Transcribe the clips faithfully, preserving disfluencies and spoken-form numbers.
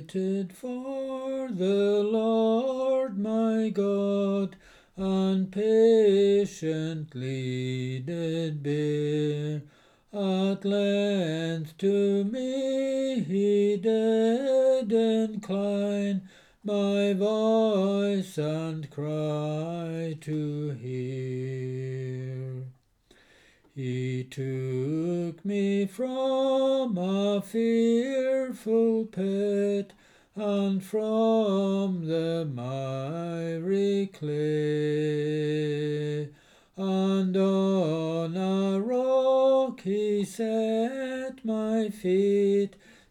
waited for the Lord my God, and patiently did bear. At length to me he did incline my voice and cry to hear. He took me from a fearful pit, and from the miry clay, and on a rock he set my feet,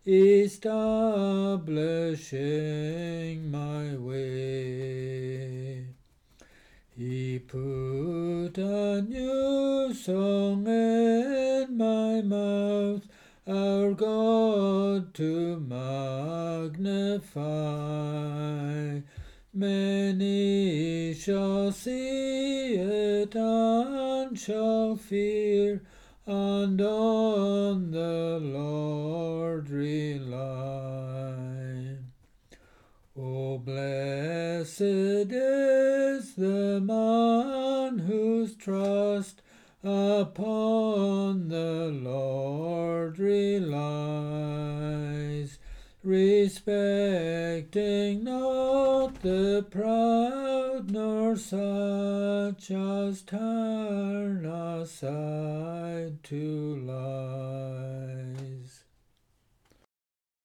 establishing my way. He put a new song in my mouth, our God to magnify. Many shall see it and shall fear, and on the Lord rely. O blessed is the man whose trust upon the Lord relies, respecting not the proud, nor such as turn aside to lie.